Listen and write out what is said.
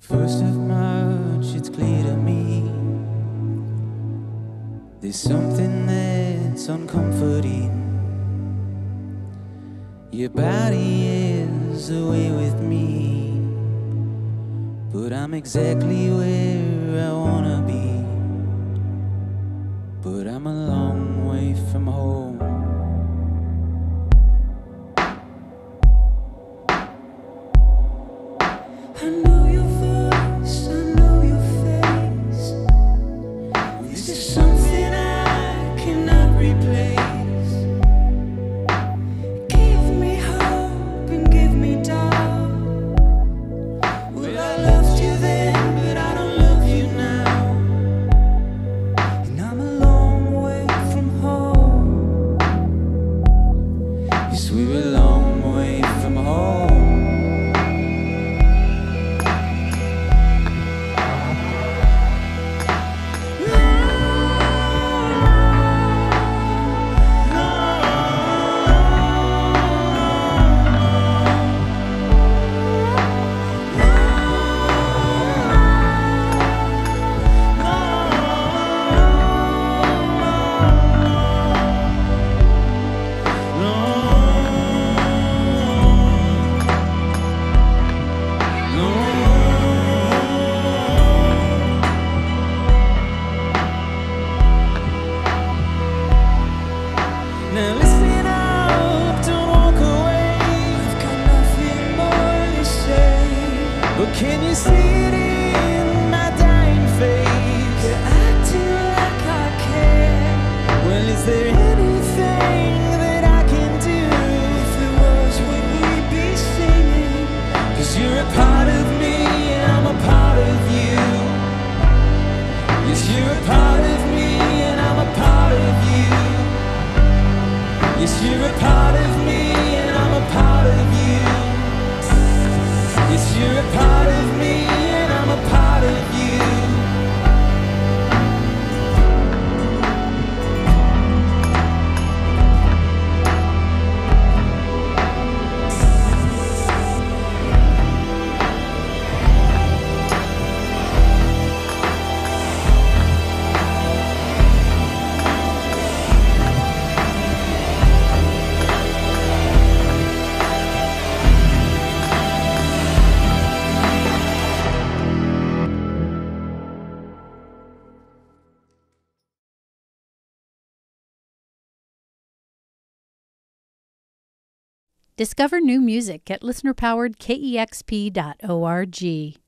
First of March, it's clear to me there's something that's uncomforting. Your body is away with me, but I'm exactly where I wanna be. But I'm a long way from home. I know your voice, I know your face. This is something I cannot replace. Give me hope and give me doubt. Well, I loved you then, but I don't love you now. And I'm a long way from home. Yes, we're a long way from home. Now listen up, don't walk away. I've got nothing more to say. But can you see it in my dying face? You're acting like I care. Well, is there anything that I can do? If it was, would we be singing? 'Cause you're a part of me and I'm a part of you. Yes, you're a part of me and I'm a part of you. Yes, you're a part of me and I'm a part of you. Yes, you're a part of me and I'm a part of you. Discover new music at listener-powered KEXP.org.